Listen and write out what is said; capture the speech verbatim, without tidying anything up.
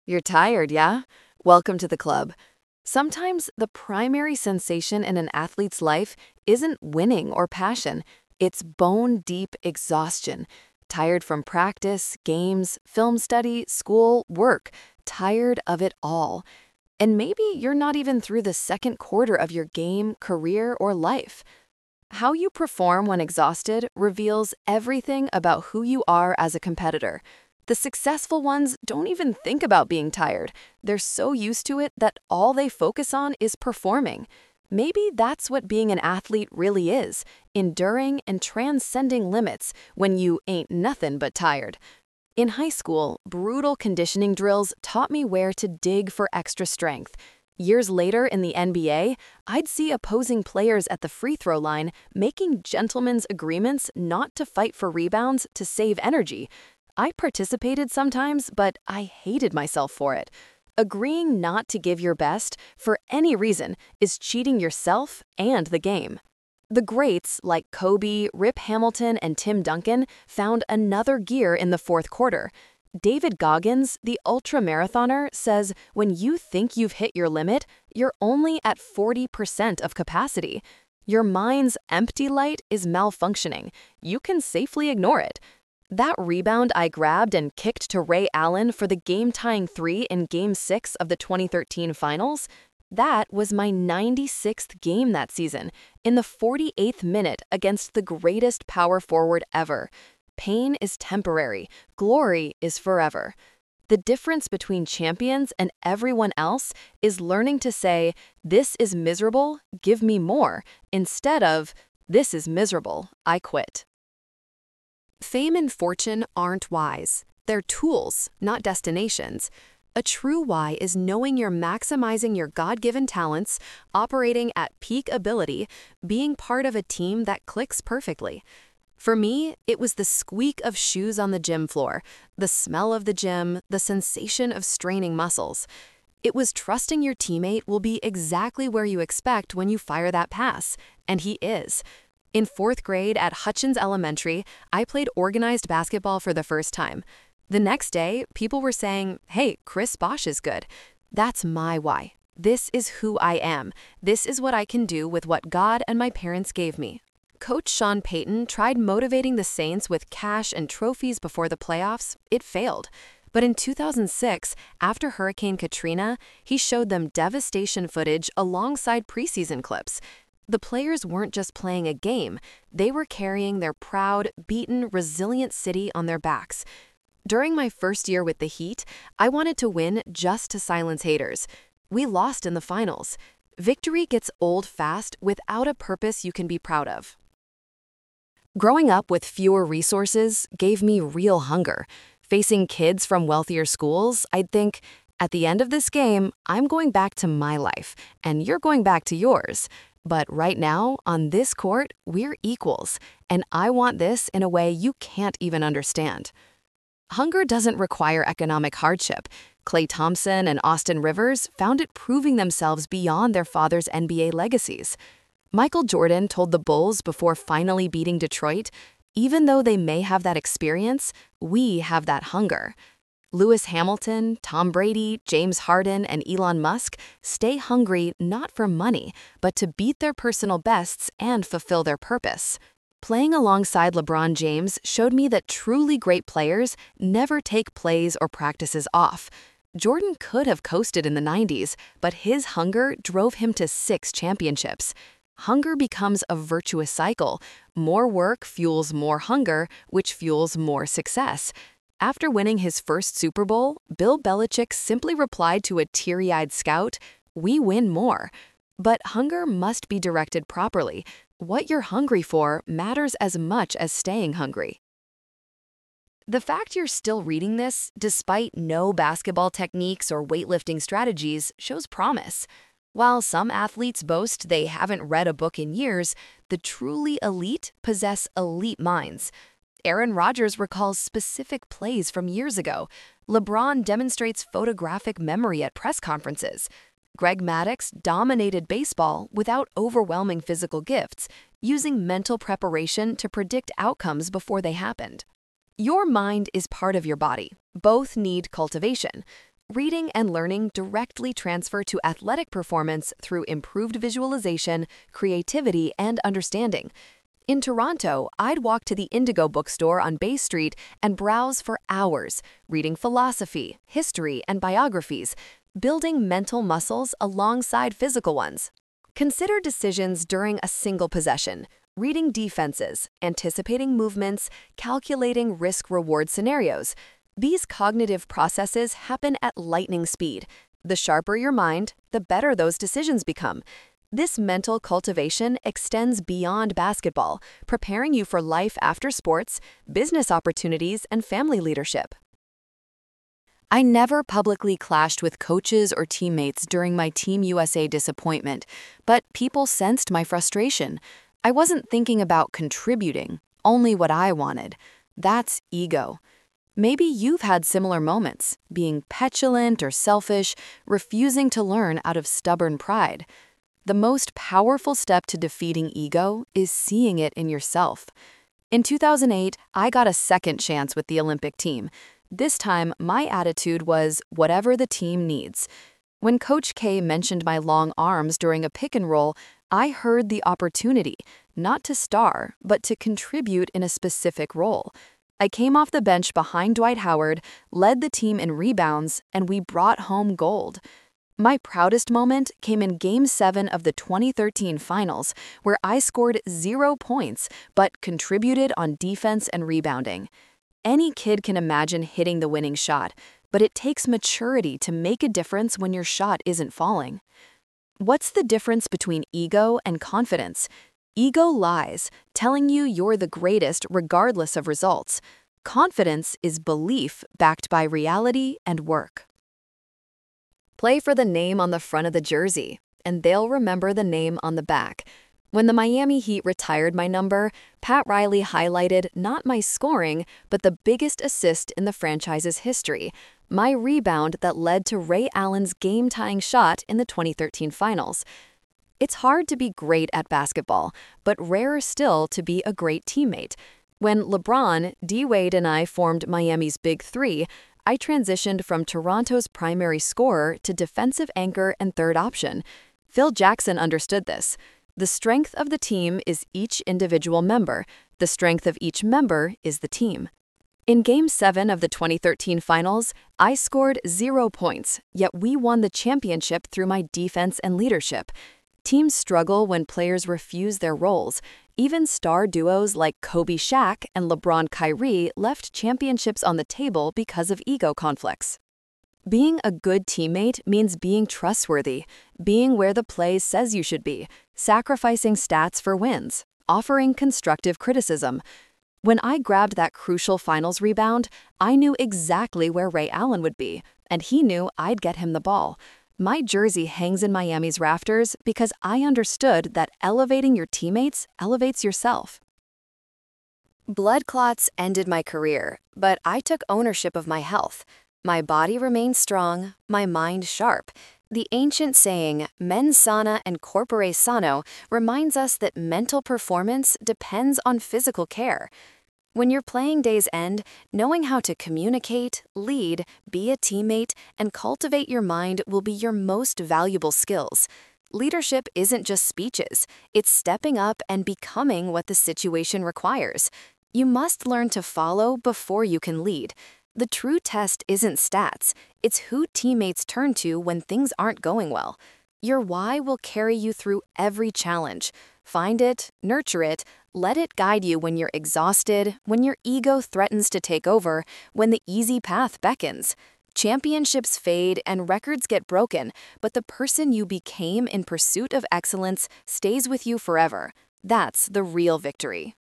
You're tired, yeah? Welcome to the club. Sometimes the primary sensation in an athlete's life isn't winning or passion, it's bone deep exhaustion. Tired from practice, games, film study, school, work, tired of it all. And maybe you're not even through the second quarter of your game, career, or life. How you perform when exhausted reveals everything about who you are as a competitor. The successful ones don't even think about being tired. They're so used to it that all they focus on is performing. Maybe that's what being an athlete really is, enduring and transcending limits when you ain't nothing but tired. In high school, brutal conditioning drills taught me where to dig for extra strength. Years later in the N B A, I'd see opposing players at the free throw line making gentlemen's agreements not to fight for rebounds to save energy. I participated sometimes, but I hated myself for it. Agreeing not to give your best for any reason is cheating yourself and the game. The greats like Kobe, Rip Hamilton, and Tim Duncan found another gear in the fourth quarter. David Goggins, the ultramarathoner, says when you think you've hit your limit, you're only at forty percent of capacity. Your mind's empty light is malfunctioning. You can safely ignore it. That rebound I grabbed and kicked to Ray Allen for the game-tying three in Game six of the twenty thirteen Finals, that was my ninety-sixth game that season, in the forty-eighth minute against the greatest power forward ever. Pain is temporary, glory is forever. The difference between champions and everyone else is learning to say, "This is miserable, give me more," instead of, "This is miserable, I quit." Fame and fortune aren't whys. They're tools, not destinations. A true why is knowing you're maximizing your God-given talents, operating at peak ability, being part of a team that clicks perfectly. For me, it was the squeak of shoes on the gym floor, the smell of the gym, the sensation of straining muscles. It was trusting your teammate will be exactly where you expect when you fire that pass, and he is. In fourth grade at Hutchins Elementary, I played organized basketball for the first time. The next day, people were saying, "Hey, Chris Bosh is good." That's my why. This is who I am. This is what I can do with what God and my parents gave me. Coach Sean Payton tried motivating the Saints with cash and trophies before the playoffs. It failed. But in two thousand six, after Hurricane Katrina, he showed them devastation footage alongside preseason clips. The players weren't just playing a game, they were carrying their proud, beaten, resilient city on their backs. During my first year with the Heat, I wanted to win just to silence haters. We lost in the finals. Victory gets old fast without a purpose you can be proud of. Growing up with fewer resources gave me real hunger. Facing kids from wealthier schools, I'd think, at the end of this game, I'm going back to my life, and you're going back to yours. But right now, on this court, we're equals, and I want this in a way you can't even understand. Hunger doesn't require economic hardship. Klay Thompson and Austin Rivers found it proving themselves beyond their father's N B A legacies. Michael Jordan told the Bulls before finally beating Detroit, "Even though they may have that experience, we have that hunger." Lewis Hamilton, Tom Brady, James Harden, and Elon Musk stay hungry not for money, but to beat their personal bests and fulfill their purpose. Playing alongside LeBron James showed me that truly great players never take plays or practices off. Jordan could have coasted in the nineties, but his hunger drove him to six championships. Hunger becomes a virtuous cycle. More work fuels more hunger, which fuels more success. After winning his first Super Bowl, Bill Belichick simply replied to a teary-eyed scout, "We win more." But hunger must be directed properly. What you're hungry for matters as much as staying hungry. The fact you're still reading this, despite no basketball techniques or weightlifting strategies, shows promise. While some athletes boast they haven't read a book in years, the truly elite possess elite minds. Aaron Rodgers recalls specific plays from years ago. LeBron demonstrates photographic memory at press conferences. Greg Maddux dominated baseball without overwhelming physical gifts, using mental preparation to predict outcomes before they happened. Your mind is part of your body. Both need cultivation. Reading and learning directly transfer to athletic performance through improved visualization, creativity, and understanding. In Toronto, I'd walk to the Indigo bookstore on Bay Street and browse for hours, reading philosophy, history, and biographies, building mental muscles alongside physical ones. Consider decisions during a single possession, reading defenses, anticipating movements, calculating risk-reward scenarios. These cognitive processes happen at lightning speed. The sharper your mind, the better those decisions become. This mental cultivation extends beyond basketball, preparing you for life after sports, business opportunities, and family leadership. I never publicly clashed with coaches or teammates during my Team U S A disappointment, but people sensed my frustration. I wasn't thinking about contributing, only what I wanted. That's ego. Maybe you've had similar moments, being petulant or selfish, refusing to learn out of stubborn pride. The most powerful step to defeating ego is seeing it in yourself. In two thousand eight, I got a second chance with the Olympic team. This time, my attitude was whatever the team needs. When Coach K mentioned my long arms during a pick and roll, I heard the opportunity, not to star, but to contribute in a specific role. I came off the bench behind Dwight Howard, led the team in rebounds, and we brought home gold. My proudest moment came in Game seven of the twenty thirteen Finals, where I scored zero points but contributed on defense and rebounding. Any kid can imagine hitting the winning shot, but it takes maturity to make a difference when your shot isn't falling. What's the difference between ego and confidence? Ego lies, telling you you're the greatest regardless of results. Confidence is belief backed by reality and work. Play for the name on the front of the jersey, and they'll remember the name on the back. When the Miami Heat retired my number, Pat Riley highlighted not my scoring, but the biggest assist in the franchise's history, my rebound that led to Ray Allen's game-tying shot in the twenty thirteen Finals. It's hard to be great at basketball, but rarer still to be a great teammate. When LeBron, D-Wade, and I formed Miami's Big Three, I transitioned from Toronto's primary scorer to defensive anchor and third option. Phil Jackson understood this. The strength of the team is each individual member. The strength of each member is the team. In Game seven of the twenty thirteen Finals, I scored zero points, yet we won the championship through my defense and leadership. Teams struggle when players refuse their roles. Even star duos like Kobe Shaq and LeBron Kyrie left championships on the table because of ego conflicts. Being a good teammate means being trustworthy, being where the play says you should be, sacrificing stats for wins, offering constructive criticism. When I grabbed that crucial finals rebound, I knew exactly where Ray Allen would be, and he knew I'd get him the ball. My jersey hangs in Miami's rafters because I understood that elevating your teammates elevates yourself. Blood clots ended my career, but I took ownership of my health. My body remained strong, my mind sharp. The ancient saying, mens sana and corpore sano, reminds us that mental performance depends on physical care. When your playing days end, knowing how to communicate, lead, be a teammate, and cultivate your mind will be your most valuable skills. Leadership isn't just speeches, it's stepping up and becoming what the situation requires. You must learn to follow before you can lead. The true test isn't stats, it's who teammates turn to when things aren't going well. Your why will carry you through every challenge. Find it, nurture it, let it guide you when you're exhausted, when your ego threatens to take over, when the easy path beckons. Championships fade and records get broken, but the person you became in pursuit of excellence stays with you forever. That's the real victory.